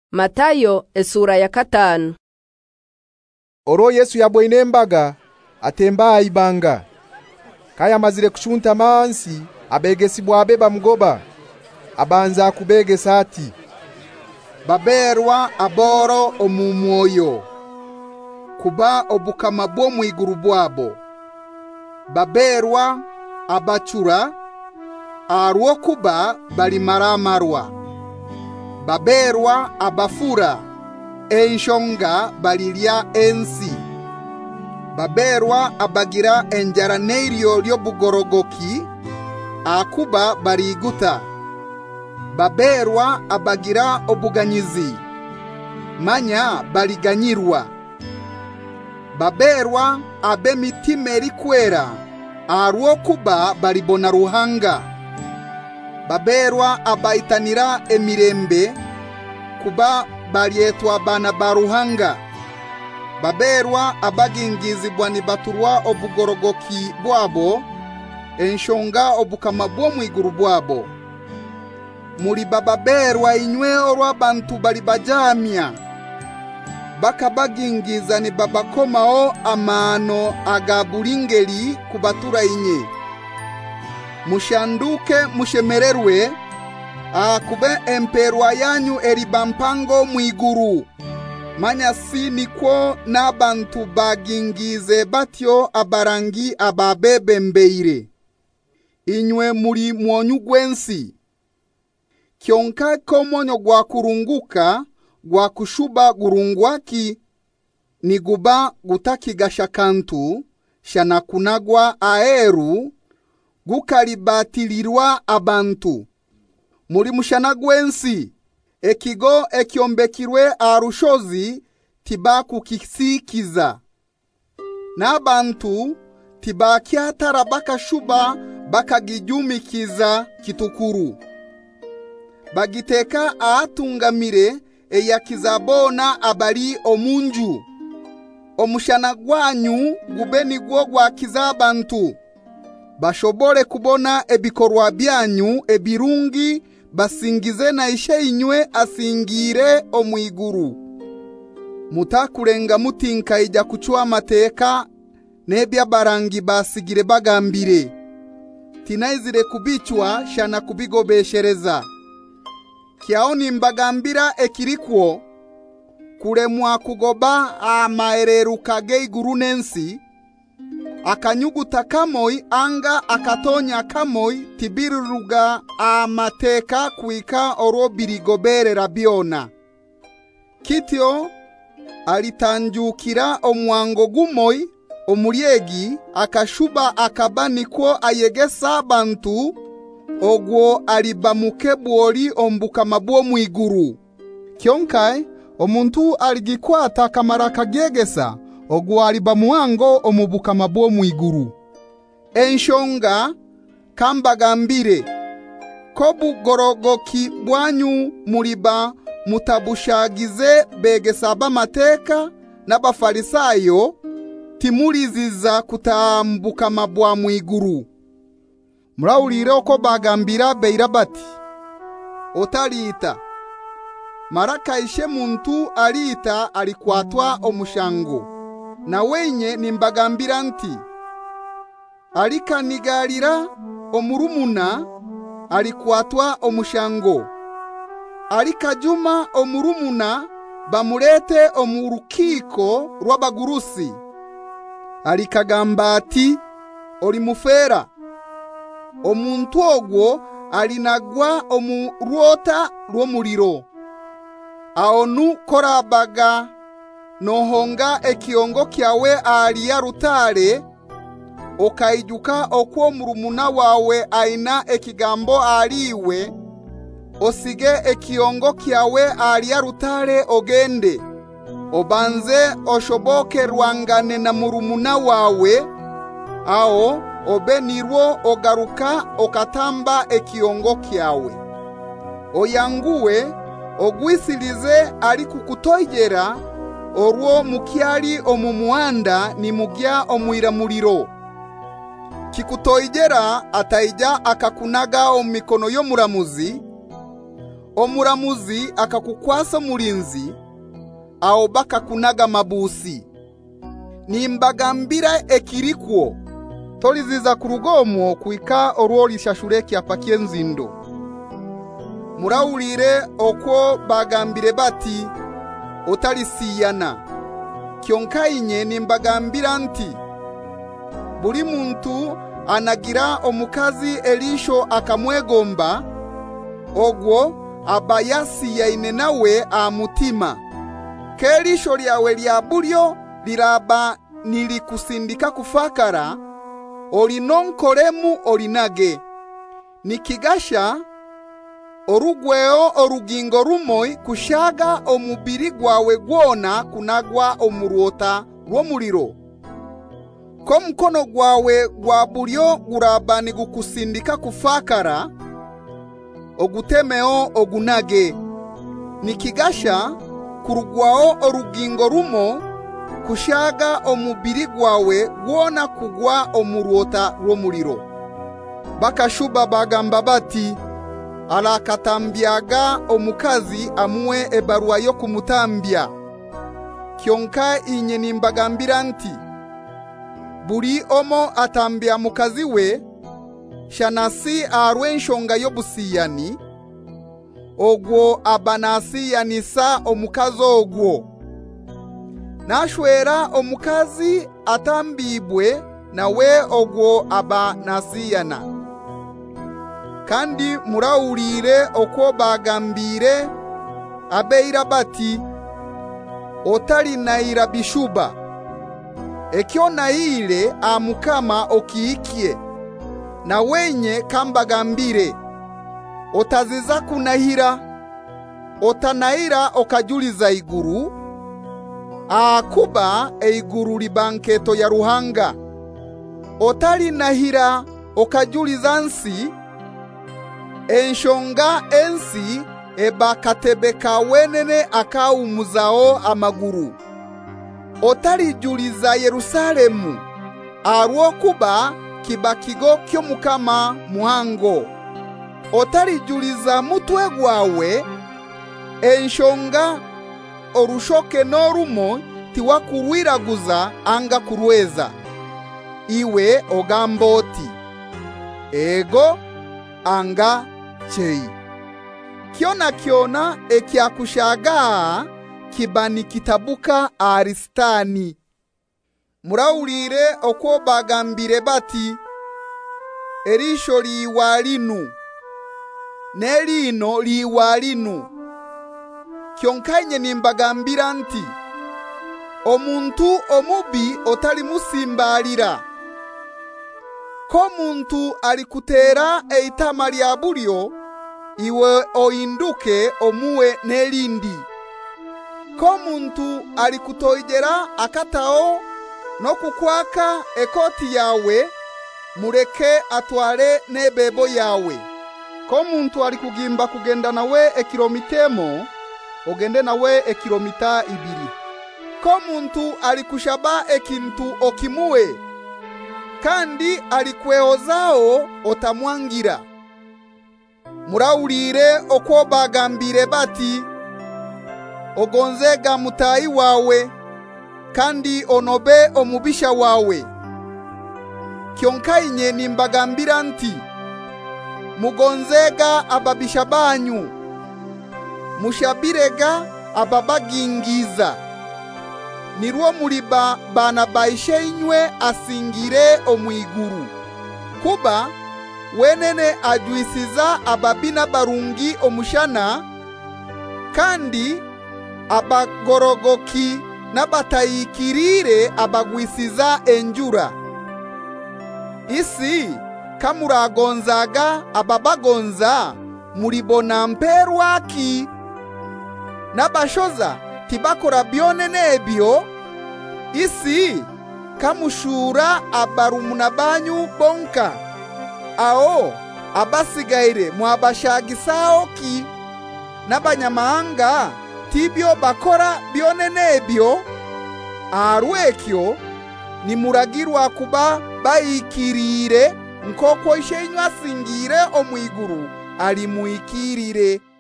Matayo esura ya 5. Oro Yesu yabwine embaga atemba ibanga. Kaya mazire kushunta mansi abegesi bwabe bamugoba. Abanza kubegesa ati: Baberwa aboro omumwoyo, kuba obukama bwo mwiguru bwabo. Baberwa abachura, arwo kuba bali maramarwa. Baberwa abafura, enshonga balilya ensi. Baberwa abagira enjara neiryo lyobugorogoki, akuba bariguta. Baberwa abagira obuganyizi, manya baliganyirwa. Baberwa abe mitima erikwera, arwo kuba balibona ruhanga. Baberwa abaitanira emirembe, kuba balyetwa bana baruhanga. Baberwa abagingizibwa ni baturwa obugorogoki bwabo, enshonga obukama bwo mwiguru bwabo. Muri baberwa inywe orwa bantu bali bajamya, bakabagingiza ni babakomao amano agabulingeli kubatura inye. Mushanduke mushemererwe, akube emperwa yanyu eribampango mwiguru. Manya si nikwo n'abantu bagingize batyo abarangi ababebe mbeire. Inywe muri mwonyu gwensi. Kyonka komonyo gwa kurunguka, gwa kushuba gurungwaki, niguba gutakigasha kantu, shanakunagwa aeru, gukalibatilirwa abantu. Muri mushana gwensi, ekigo ekyombekirwe arushozi tibaku kisikiza. N'abantu tibakyatara bakashuba bakagijumikiza kitukuru. Bagiteka atungamire eyakizabona abali omunju. Omushana gwanyu gubeni gwo gwakiza abantu. Bashobore kubona ebikorwa byanyu ebirungi, basingize na ishe inywe asingire omwiguru. Mutakurenga mutinka ija kuchua amateka, nebya barangi basigire bagambire. Tinaizire kubichwa shana kubigobeshereza. Kiaoni mbagambira ekirikwo, kuremwa kugoba amaereru kage iguru nensi, akanyuguta kamoi anga akatonya kamoi tibiruruga amateka kuika oro birigobere rabiona. Kityo alitanjukira omwango gumoi omuliegi akashuba akabaniko ayegesa abantu, ogwo alibamukebwoli ombukama bwo mwiguru. Kyonkai omuntu aligikwata kamara kagegesa, ogwo alibamuango omubukama bwo mwiguru. Enshonga kambagambire, kobu gorogoki bwanyu muliba mutabushagize begesa bamateka n'abafarisayo, timuliziza kutambukama bwa mwiguru. Murawulire oko bagambira beira bati, otalita. Maraka ishe muntu alita alikwatwa omushango. Na wenye nimbagambira nti, alikanigalira omurumuna alikwatwa omushango. Alikajuma omurumuna bamulete omurukiko rwabagurusi. Alikagamba ati, olimufera. Omuntu ogwo alinagwa omurwota rw'omuliro. Aonu korabaga nohonga ekiongo kyawe aliya rutale, okaijuka okwo murumuna wawe aina ekigambo aliwe, osige ekiongo kyawe aliya rutale ogende, obanze oshoboke rwangane na murumuna wawe, ao obe nirwo ogaruka okatamba ekiongo kyawe. Oyanguwe ogwisilize ali kukutoigera, orwo mukyali omumuanda ni mugya omwira muliro. Kikutoigera ataija akakunaga omikono y'omuramuzi, omuramuzi akakukwasa mulinzi, aho bakakunaga mabusi. Nimbagambira ekirikwo, toliziza ku rugomo kuika orwo lishashure kyapa ky'enzindo. Murawulire okwo bagambire bati otalisiyana. Kyonka inye nimbagambira nti buli muntu anagira omukazi elisho akamwegomba, ogwo aba yasiyaine nawe amutima. Kelisho lyawe lya bulyo liraba nilikusindika kufakara, olinonkolemu olinage. Nikigasha orugweo orugingo rumoi kushaga omubiri gwawe gwona kunagwa omuruota rw'omuliro. Ko mukono gwawe gwa bulyo guraba nigukusindika kufakara, ogutemeo ogunage. Nikigasha kurugwao orugingo rumo kushaga omubiri gwawe gwona kugwa omuruota rw'omuliro. Bakashuba bagamba bati alakatambyaga omukazi amuwe ebarua yo kumutambya. Kyonka inye nimbagambira nti buli omo atambya mukazi we shanasi arwenshonga y'obusiyani, ogwo abanasiyanisa omukazi ogwo. Nashwera omukazi atambibwe nawe ogwo abanasiyana. Kandi murawulire okwo bagambire abeira bati otali naira bishuba. Ekyo naile amukama okiikie, na wenye kambagambire otaziza kunahira, otanaira okajuliza iguru, akuba eiguru libanketo ya ruhanga. Otali nahira okajuliza nsi, enshonga ensi eba katebeka wenene akawumuzao amaguru. Otali juliza Yerusalemu, arwokuba kibakigo ky'omukama muhango. Otali juliza mutwe gwawe, enshonga orushoke n'orumo tiwakurwiraguza anga kurweza. Iwe ogamboti ego anga chei. Kyona ekyakushaga kibani kitabuka aristani. Murawulire okwo bagambire bati erisho liwalinu nelino liwalinu. Kyonka inye nimbagambira nti omuntu omubi otali musimbalira. Ko muntu alikutera eitama lya bulyo, iwe oinduke omuwe nelindi. Ko muntu alikutoigera akatao no kukwaka ekoti yawe, mureke atwale nebebo yawe. Ko muntu alikugimba kugenda nawe ekilomitemo, ogende nawe ekilomita 2. Ko muntu alikushaba ekintu okimuwe, kandi alikweozao otamwangira. Murawulire okwo bagambire bati ogonzega mutayi wawe, kandi onobe omubisha wawe. Kyonka inye nimbagambira nti mugonzega ababisha banyu, mushabirega ababagingiza. Nirwo muliba bana baishe inywe asingire omwiguru. Kuba wenene ajuisiza ababina barungi omushana, kandi abagorogoki nabatayikirire abagwisiza enjura. Isi kamuragonzaga ababagonza, muribona mperwaki? Nabashoza tibakora byonene ebyo. Isi kamushura abarumuna banyu bonka, ao abasigaire mwabashagisao ki? N'abanyamahanga tibyo bakora byonene ebyo. Arwekyo nimuragirwa kuba bayikirire nkoko ishenyu asingire omwiguru alimuikirire.